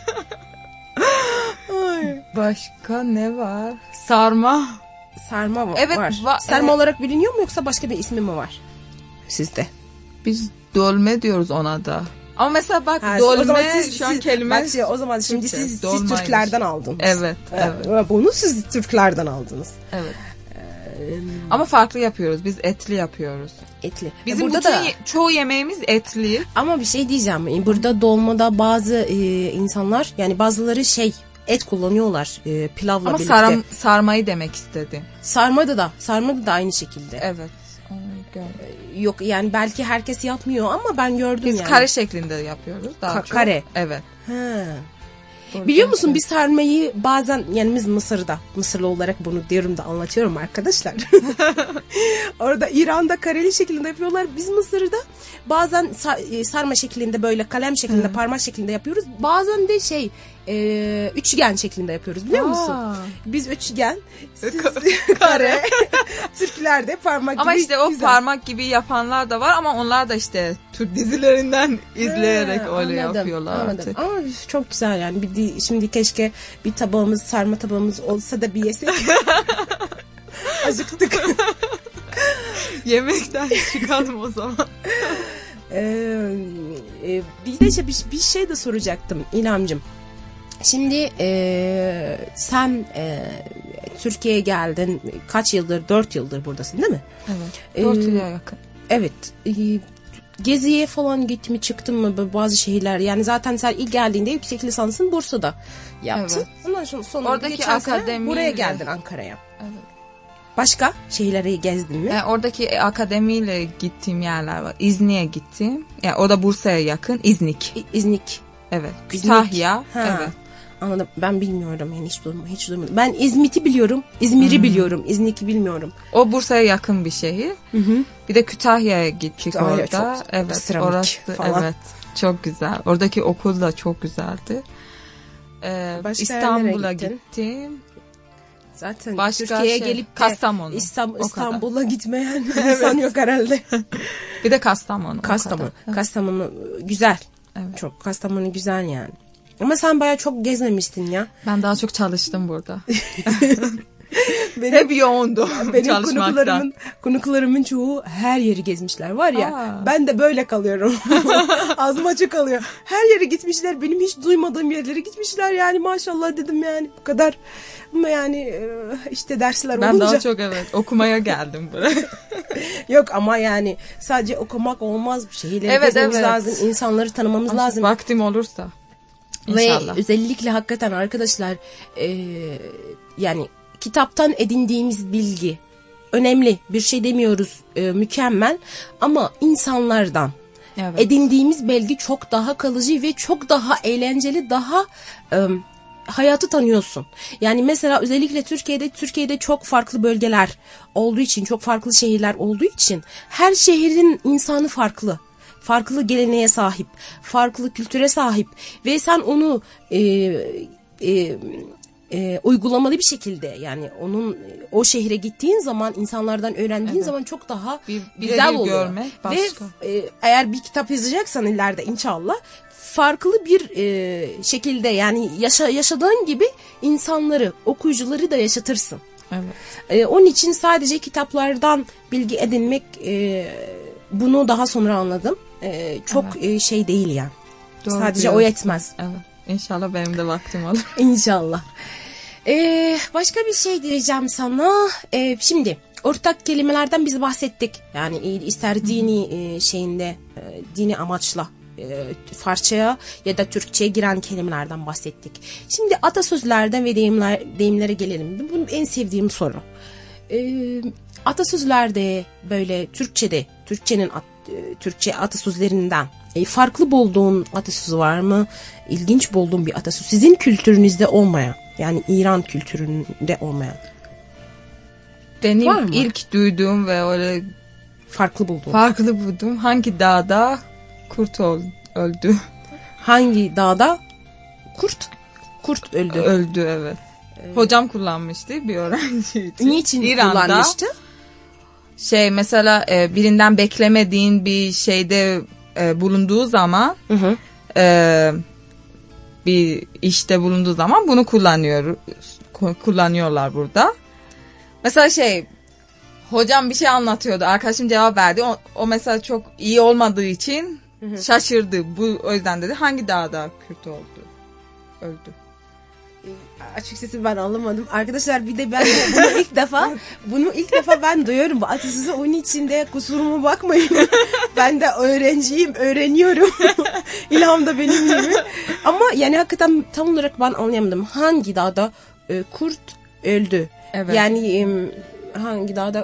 Ay. Başka ne var? Sarma. Sarma mı evet, var? Va- Sarma evet. olarak biliniyor mu yoksa başka bir ismi mi var sizde? Biz dolme diyoruz ona da. Ama mesela bak ha, dolme siz, şu an siz, kelime. Bak şey, o zaman şimdi Türkçe, siz, siz Türklerden aldınız. Evet, evet. evet. Bunu siz Türklerden aldınız. Evet. Ee, Ama farklı yapıyoruz. Biz etli yapıyoruz. Etli. Bizim burada bütün da ye- çoğu yemeğimiz etli. Ama bir şey diyeceğim. Burada dolmada bazı e, insanlar, yani bazıları şey et kullanıyorlar e, pilavla Ama birlikte. Ama sarmayı demek istedim. Sarmada da, sarmada da aynı şekilde. Evet. Yok yani belki herkes yapmıyor ama ben gördüm Biz yani. Biz kare şeklinde yapıyoruz daha Ka- çok. Kare. Evet. Ha. Biliyor musun biz sarmayı bazen yani biz Mısır'da Mısırlı olarak bunu diyorum da anlatıyorum arkadaşlar. Orada İran'da kareli şeklinde yapıyorlar. Biz Mısır'da bazen sa- sarma şeklinde böyle kalem şeklinde Hı. parmak şeklinde yapıyoruz. Bazen de şey e, üçgen şeklinde yapıyoruz biliyor Aa. musun? Biz üçgen siz kare Türklerde parmak ama gibi. Ama işte o güzel. parmak gibi yapanlar da var ama onlar da işte Türk dizilerinden izleyerek He, öyle anladım, yapıyorlar anladım. Artık. Ama çok güzel yani. Bir, şimdi keşke bir tabağımız sarma tabağımız olsa da bir yesek. Acıktık. Yemekten çıkalım o zaman. Ee, e, bir de işte bir, bir şey de soracaktım İlhamcığım. Şimdi e, sen e, Türkiye'ye geldin. Kaç yıldır? Dört yıldır buradasın değil mi? Evet. Dört ee, yıla yakın. Evet. E, geziye falan gittin mi çıktın mı bazı şehirler? Yani zaten sen ilk geldiğinde yüksek lisansın Bursa'da yaptın. Evet. Ondan sonra, sonra oradaki akademi buraya geldin Ankara'ya. Evet. Başka şehirleri gezdin mi? Yani oradaki akademiyle gittiğim yerler var. İznik'e gittim. Yani o da Bursa'ya yakın. İznik. İ- İznik. Evet. Kütahya. Evet. Anladım. Ben bilmiyorum. Yani hiç duymadım. Hiç duymadım. Ben İzmit'i biliyorum. İzmir'i hmm. biliyorum. İznik'i bilmiyorum. O Bursa'ya yakın bir şehir. Hı hı. Bir de Kütahya'ya gittik Kütahya orada. Çok, evet. Seramik orası falan. Evet. Çok güzel. Oradaki okul da çok güzeldi. Ee, İstanbul'a gittim. Zaten başka Türkiye'ye şey, gelip de Kastamonu. İstanbul, İstanbul'a gitmeyen insan yok herhalde. Bir de Kastamonu. Kastamonu. Kastamonu güzel. Evet. Çok Kastamonu güzel yani. Ama sen bayağı çok gezmemiştin ya. Ben daha çok çalıştım burada. benim, Hep yoğundu benim konuklarımın, konuklarımın çoğu her yeri gezmişler var ya. Aa. Ben de böyle kalıyorum. Ağzım açık kalıyor. Her yere gitmişler. Benim hiç duymadığım yerlere gitmişler yani maşallah dedim yani bu kadar. Ama yani işte dersler ben olunca. Ben daha çok evet okumaya geldim buraya. Yok ama yani sadece okumak olmaz. Şehirleri evet, gezmemiz evet. lazım. İnsanları tanımamız ama lazım. Vaktim olursa. İnşallah. Ve özellikle hakikaten arkadaşlar e, yani kitaptan edindiğimiz bilgi önemli bir şey demiyoruz e, mükemmel ama insanlardan evet. edindiğimiz bilgi çok daha kalıcı ve çok daha eğlenceli daha e, hayatı tanıyorsun. Yani mesela özellikle Türkiye'de Türkiye'de çok farklı bölgeler olduğu için çok farklı şehirler olduğu için her şehrin insanı farklı. Farklı geleneğe sahip, farklı kültüre sahip ve sen onu e, e, e, uygulamalı bir şekilde yani onun o şehre gittiğin zaman insanlardan öğrendiğin evet. zaman çok daha bir, güzel oluyor. Ve e, eğer bir kitap yazacaksan ileride inşallah farklı bir e, şekilde yani yaşa, yaşadığın gibi insanları, okuyucuları da yaşatırsın. Evet. E, onun için sadece kitaplardan bilgi edinmek e, bunu daha sonra anladım. Ee, çok evet. e, şey değil yani. Doğru sadece diyorsun. O yetmez. Evet. İnşallah benim de vaktim olur. İnşallah. Ee, başka bir şey diyeceğim sana. Ee, şimdi ortak kelimelerden biz bahsettik. Yani ister dini e, şeyinde e, dini amaçla e, Farsçaya ya da Türkçe'ye giren kelimelerden bahsettik. Şimdi atasözlerden ve deyimler, deyimlere gelelim. Bu en sevdiğim soru. Ee, atasözlerde böyle Türkçe'de Türkçenin at, Türkçe atasözlerinden e, farklı bulduğun atasözü var mı? İlginç bulduğun bir atasöz. Sizin kültürünüzde olmayan yani İran kültüründe olmayan. Benim ilk duyduğum ve öyle farklı bulduğum. Farklı buldum. Hangi dağda kurt öldü? Hangi dağda kurt kurt öldü? Öldü evet. Ee, Hocam kullanmıştı bir öğrenci için. Niçin İran'da, kullanmıştı? Şey mesela e, birinden beklemediğin bir şeyde e, bulunduğu zaman hı hı. E, bir işte bulunduğu zaman bunu kullanıyor kullanıyorlar burada. Mesela şey hocam bir şey anlatıyordu. Arkadaşım cevap verdi. O, o mesela çok iyi olmadığı için hı hı. şaşırdı. Bu o yüzden dedi hangi dağda Kürt oldu? Öldü. Açıkçası ben anlamadım. Arkadaşlar bir de ben de bunu ilk defa bunu ilk defa ben duyuyorum. Bu atasözü onun içinde kusuruma bakmayın. Ben de öğrenciyim, öğreniyorum. İlham da benim gibi. Ama yani hakikaten tam olarak ben anlayamadım. Hangi dağda e, kurt öldü? Evet. Yani e, hangi dağda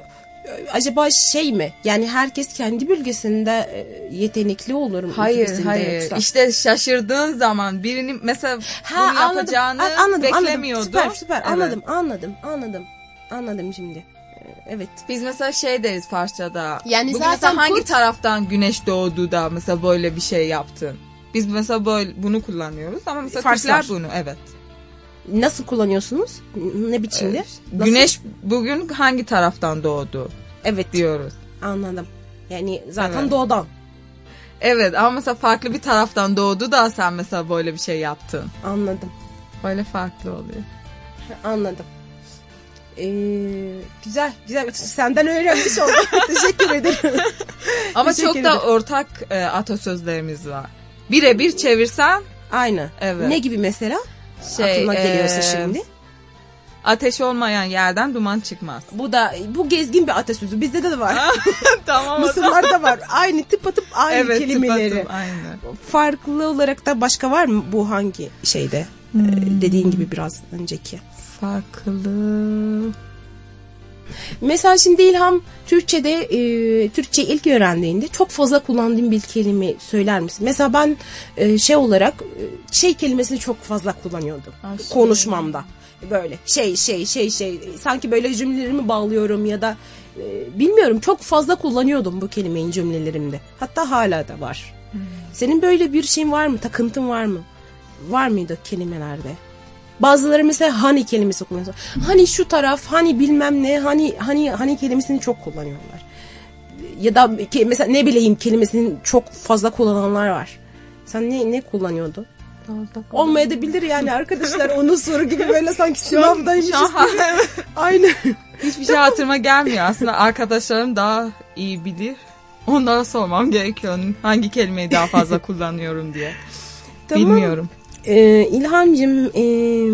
acaba şey mi? Yani herkes kendi bölgesinde e, yetenekli olur mu? Hayır İkisinde hayır. yoksa? İşte şaşırdığın zaman birini mesela Ha, bunu anladım. yapacağını A- anladım, beklemiyordun. Anladım. Süper süper Evet. anladım anladım anladım. Anladım şimdi. Ee, Evet. Biz mesela şey deriz Farsçada. Yani Bugün zaten mesela hangi kurt- taraftan güneş doğdu da mesela böyle bir şey yaptın? Biz mesela böyle bunu kullanıyoruz ama mesela Farslar. Türkler bunu evet. Nasıl kullanıyorsunuz? Ne biçimde? Nasıl? Güneş bugün hangi taraftan doğdu Evet diyoruz. anladım. Yani zaten Evet. doğudan. Evet ama mesela farklı bir taraftan doğdu da sen mesela böyle bir şey yaptın. Anladım. Böyle farklı oluyor. Anladım. Ee, güzel güzel. Senden öğrenmiş oldum. Teşekkür ederim. Ama Teşekkür çok da ederim. ortak e, atasözlerimiz var. Birebir çevirsen Aynı. Evet. Ne gibi mesela? şey Aklına geliyorsa e, şimdi. ateş olmayan yerden duman çıkmaz. Bu da bu gezgin bir atasözü. Bizde de var. Tamam. Mısırlarda var. Aynı tıpatıp aynı Evet, kelimeleri. tıpatıp aynı. Farklı olarak da başka var mı bu hangi şeyde? Hmm. Ee, dediğin gibi biraz önceki. Farklı. Mesela şimdi İlham Türkçe'de e, Türkçe ilk öğrendiğinde çok fazla kullandığım bir kelime söyler misin? Mesela ben e, şey olarak e, şey kelimesini çok fazla kullanıyordum Ay, şey. konuşmamda. Böyle şey şey şey şey sanki böyle cümlelerimi bağlıyorum ya da e, bilmiyorum çok fazla kullanıyordum bu kelimeyi cümlelerimde. Hatta hala da var. Hmm. Senin böyle bir şeyin var mı? Takıntın var mı? Var mıydı kelimelerde? Bazıları mesela hani kelimesi kullanıyor. Hani şu taraf, hani bilmem ne, hani hani hani kelimesini çok kullanıyorlar. Ya da ke- mesela ne bileyim kelimesini çok fazla kullananlar var. Sen ne ne kullanıyordun? Olmayabilir yani arkadaşlar onun soru gibi böyle sanki sınavdaymışız Şu an- gibi. Aynı. Hiçbir şey hatırıma gelmiyor. Aslında arkadaşlarım daha iyi bilir. Onlara sormam gerekiyor. Hangi kelimeyi daha fazla kullanıyorum diye. Tamam. Bilmiyorum. Ee, İlhamcığım e,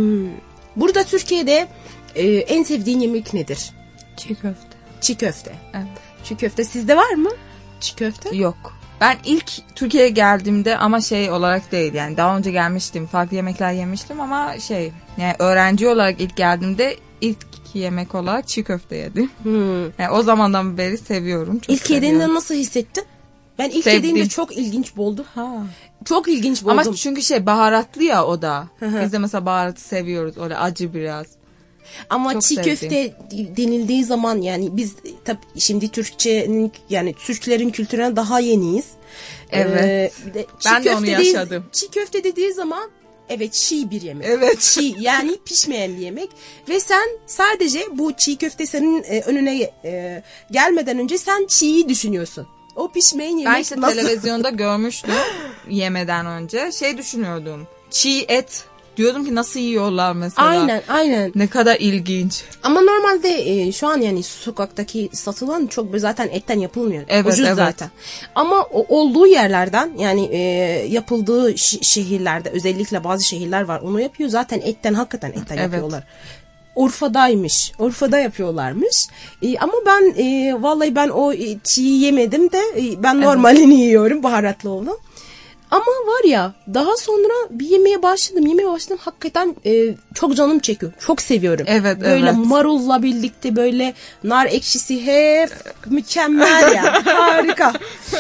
burada Türkiye'de e, en sevdiğin yemek nedir? Çiğ köfte. Çiğ köfte. Evet. Çiğ köfte sizde var mı? Çiğ köfte? Yok. Ben ilk Türkiye'ye geldiğimde ama şey olarak değil yani daha önce gelmiştim. Farklı yemekler yemiştim ama şey yani öğrenci olarak ilk geldiğimde ilk yemek olarak çiğ köfte yedim. Hmm. Yani o zamandan beri seviyorum. Çok İlk yediğinde seviyorum. nasıl hissettin? Ben ilk Sevdim. yediğimde çok ilginç buldum. Ha. Çok ilginç buldum. Ama çünkü şey baharatlı ya o da. Hı hı. Biz de mesela baharatı seviyoruz. Öyle acı biraz. Ama çok çiğ sevdim. köfte denildiği zaman yani biz tabii şimdi Türkçenin yani Türklerin kültürüne daha yeniyiz. Evet. Ee, bir de çiğ Ben de onu köfte dediği- yaşadım. Çiğ köfte dediği zaman evet çiğ bir yemek. Evet. Çiğ yani pişmeyen bir yemek ve sen sadece bu çiğ köfte senin e, önüne e, gelmeden önce sen çiğyi düşünüyorsun. O pişmeyen yemek Ben işte nasıl? televizyonda görmüştüm yemeden önce. Şey düşünüyordum. Çiğ et. Diyordum ki nasıl yiyorlar mesela. Aynen aynen. Ne kadar ilginç. Ama normalde e, şu an yani sokaktaki satılan çok zaten etten yapılmıyor. Evet, Ucuz evet. zaten. Ama o, olduğu yerlerden yani e, yapıldığı ş- şehirlerde özellikle bazı şehirler var. Onu yapıyor zaten etten hakikaten etten Evet. yapıyorlar. Urfa'daymış. Urfa'da yapıyorlarmış. E, ama ben e, vallahi ben o e, çiğ yemedim de e, ben normalini yiyorum baharatlı olanı. Ama var ya daha sonra bir yemeye başladım. Yemeye başladım hakikaten e, çok canım çekiyor. Çok seviyorum. Evet, böyle evet. marulla birlikte böyle nar ekşisi hep mükemmel ya. Harika.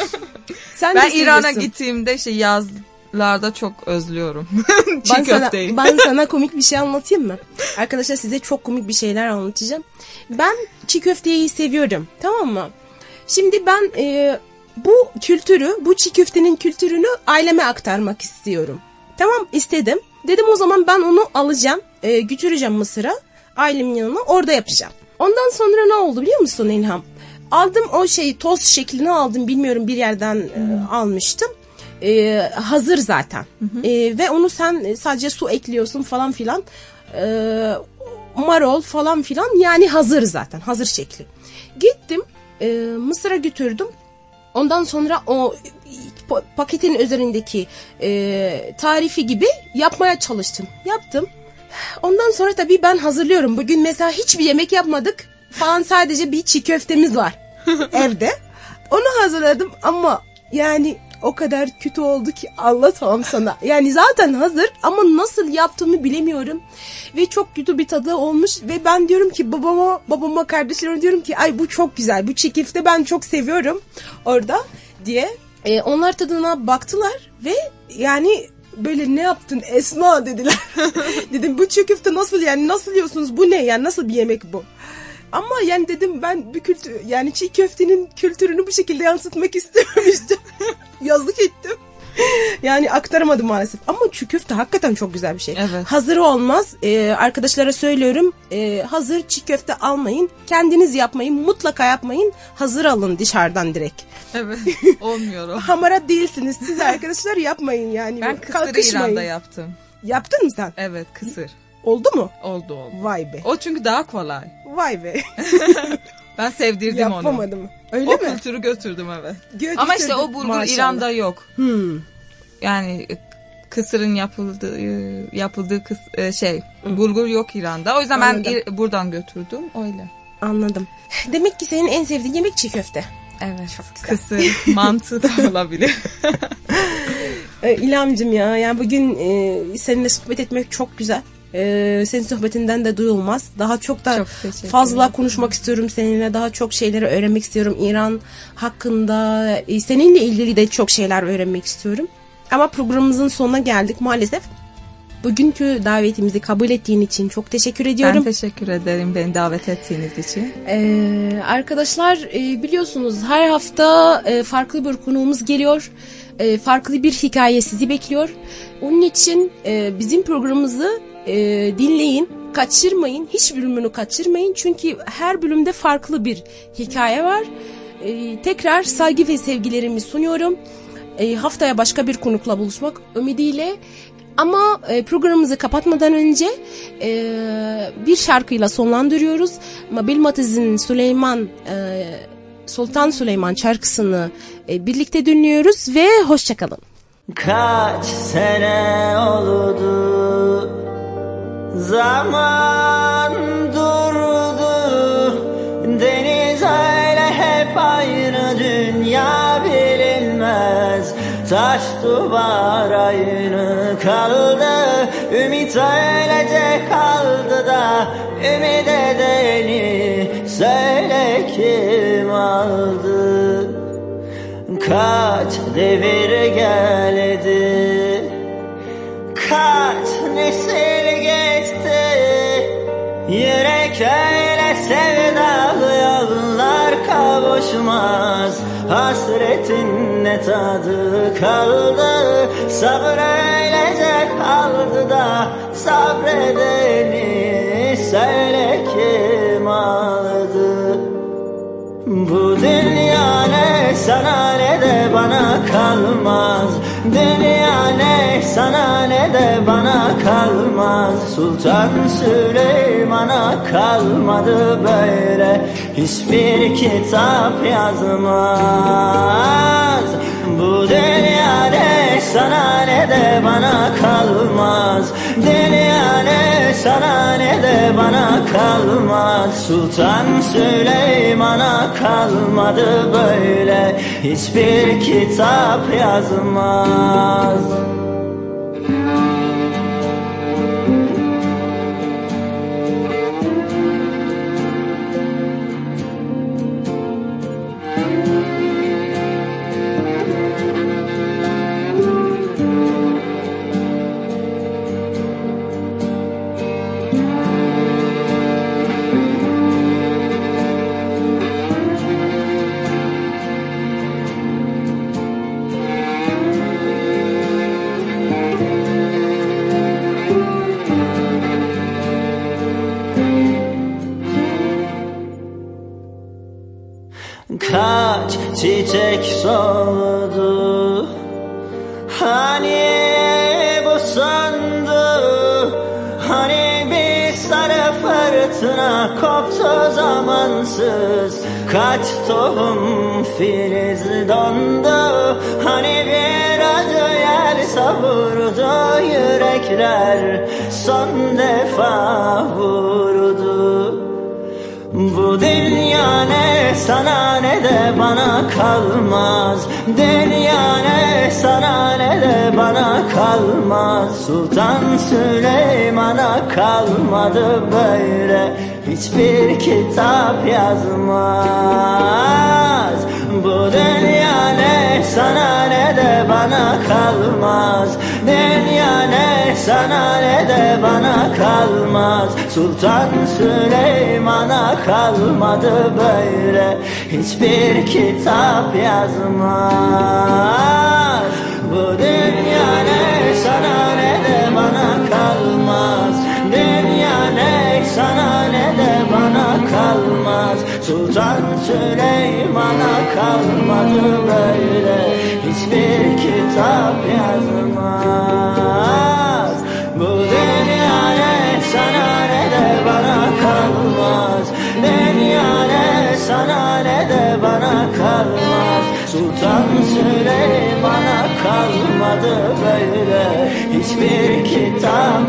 Sen Ben de İran'a seviyorsun. gittiğimde şey yazlarda çok özlüyorum. Çiğ Ben sana, köfteyi. ben sana komik bir şey anlatayım mı? Arkadaşlar size çok komik bir şeyler anlatacağım. Ben çiğ köfteyi seviyorum. Tamam mı? Şimdi ben e, bu kültürü, bu çiğ köftenin kültürünü aileme aktarmak istiyorum. Tamam istedim. Dedim o zaman ben onu alacağım, e, götüreceğim Mısır'a. Ailemin yanına orada yapacağım. Ondan sonra ne oldu biliyor musun İlham? Aldım o şey toz şeklini aldım. Bilmiyorum bir yerden e, almıştım. E, hazır zaten. E, ve onu sen sadece su ekliyorsun falan filan. E, marul falan filan yani hazır zaten. Hazır şekli. Gittim e, Mısır'a götürdüm. Ondan sonra o pa- paketin üzerindeki e, tarifi gibi yapmaya çalıştım. Yaptım. Ondan sonra tabii ben hazırlıyorum. Bugün mesela hiçbir yemek yapmadık falan sadece bir çiğ köftemiz var evde. Onu hazırladım ama yani o kadar kötü oldu ki anlatamam sana. Yani zaten hazır ama nasıl yaptığımı bilemiyorum. Ve çok kötü bir tadı olmuş. Ve ben diyorum ki babama, babama kardeşlerime diyorum ki ay bu çok güzel. Bu çiğ köfte ben çok seviyorum orada diye. E, onlar tadına baktılar ve yani böyle ne yaptın Esma dediler. Dedim bu çiğ köfte nasıl yani nasıl yiyorsunuz bu ne yani nasıl bir yemek bu? Ama yani dedim ben bir kültür yani çiğ köftenin kültürünü bu şekilde yansıtmak istememiştim. Yazık ettim. Yani aktaramadım maalesef. Ama çiğ köfte hakikaten çok güzel bir şey. Evet. Hazır olmaz. Ee, arkadaşlara söylüyorum. E, hazır çiğ köfte almayın. Kendiniz yapmayın. Mutlaka yapmayın. Hazır alın dışarıdan direkt. Evet. Olmuyor o. Hamarat değilsiniz. Siz arkadaşlar yapmayın yani. Ben kısırı İran'da yaptım. Yaptın mı sen? Evet, kısır. Oldu mu? Oldu oldu. Vay be. O çünkü daha kolay. Vay be. Ben sevdirdim Yapamadım. onu. Yapamadım. Öyle o mi? O kültürü götürdüm evet. Götürdüm. Ama işte o bulgur Maşallah. İran'da yok. Hmm. Yani kısırın yapıldığı yapıldığı kıs, şey hmm. bulgur yok İran'da. O yüzden Anladım. ben buradan götürdüm öyle. Anladım. Demek ki senin en sevdiğin yemek çiğ köfte. Evet. Kısır, mantı da olabilir. e, İlhamcığım ya, yani bugün e, seninle sohbet etmek çok güzel. Ee, senin sohbetinden de duyulmaz. Daha çok da çok fazla konuşmak istiyorum seninle. Daha çok şeyleri öğrenmek istiyorum. İran hakkında, e, seninle ilgili de çok şeyler öğrenmek istiyorum. Ama programımızın sonuna geldik maalesef. Bugünkü davetimizi kabul ettiğin için çok teşekkür ediyorum. Ben teşekkür ederim beni davet ettiğiniz için. Ee, arkadaşlar e, biliyorsunuz her hafta e, farklı bir konuğumuz geliyor. E, farklı bir hikaye sizi bekliyor. Onun için e, bizim programımızı e, dinleyin, kaçırmayın. Hiç bölümünü kaçırmayın. Çünkü her bölümde farklı bir hikaye var. E, tekrar saygı ve sevgilerimi sunuyorum. E, haftaya başka bir konukla buluşmak ümidiyle. Ama e, programımızı kapatmadan önce e, bir şarkıyla sonlandırıyoruz. Mabil Matiz'in Süleyman e, Sultan Süleyman şarkısını e, birlikte dinliyoruz ve hoşçakalın. Kaç sene oldu, zaman durdu, deniz öyle hep aynı, dünya bilinmez. Taş duvar aynı kaldı, ümit öylece kaldı da ümit edeni söyle kim aldı? Kaç devir geldi, kaç nesil geçti, yürek öyle sevdalı yollar kavuşmaz. Hasretin ne tadı kaldı, sabır öylece kaldı da sabredeni söyle kim aldı? Bu dünya ne sana ne de bana kalmaz, dünya ne sana ne de bana kalmaz. Sultan Süleyman'a kalmadı böyle, hiçbir kitap yazmaz. Bu dünya ne sana ne de bana kalmaz, dünya ne sana ne de bana kalmaz. Sultan Süleyman'a kalmadı böyle, hiçbir kitap yazmaz. Kaç çiçek soldu, hani bu sandı, hani bir sarı fırtına koptu zamansız. Kaç tohum filiz dondu, hani bir acı yer savurdu, yürekler son defa vurdu. Bu dünya ne sana ne de bana kalmaz. Dünya ne sana ne de bana kalmaz. Sultan Süleyman'a kalmadı böyle hiçbir kitap yazmaz. Bu dünya ne sana ne de bana kalmaz. Dünya ne sana ne de bana kalmaz. Sultan Süleyman'a kalmadı böyle hiçbir kitap yazmaz. Bu dünya ne sana ne de bana kalmaz. Dünya ne sana ne de bana kalmaz. Sultan Süleyman'a kalmadı böyle hiçbir kitap yazmaz. Bu dünya ne sana ne de bana kalmaz. Dünya ne sana ne de bana kalmaz. Sultan Süleyman'a kalmadı böyle hiçbir kitap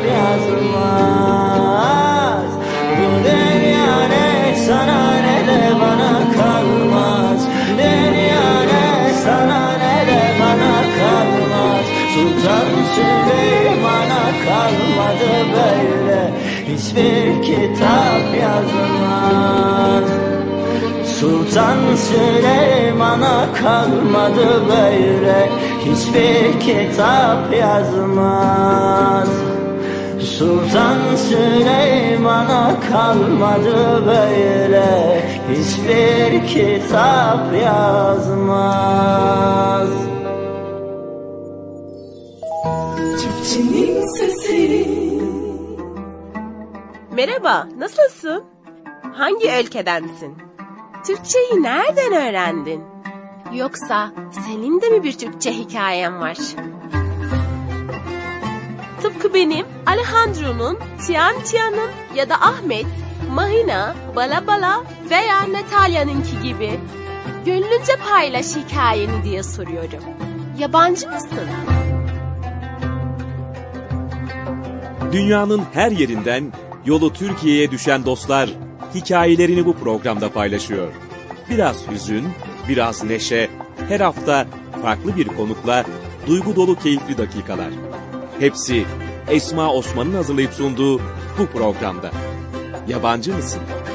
yazmaz. Bu dünya ne sana ne de bana kalmaz. Dünya ne sana ne de bana kalmaz. Sultan Süleyman'a kalmadı böyle hiçbir kitap yazmaz. Sultan Süleyman'a kalmadı böyle hiçbir kitap yazmaz. Sultan Süleyman'a kalmadı böyle hiçbir kitap yazmaz. Türkçenin sesi. Merhaba, nasılsın? Hangi ülkedensin? Türkçeyi nereden öğrendin? Yoksa senin de mi bir Türkçe hikayen var? Tıpkı benim, Alejandro'nun, Tian Tian'ın ya da Ahmet, Mahina, Bala Bala veya Natalya'nınki gibi gönlünce paylaş hikayeni diye soruyorum. Yabancı mısın? Dünyanın her yerinden yolu Türkiye'ye düşen dostlar hikayelerini bu programda paylaşıyor. Biraz hüzün, biraz neşe, her hafta farklı bir konukla duygu dolu keyifli dakikalar. Hepsi Esma Osman'ın hazırlayıp sunduğu bu programda. Yabancı mısın?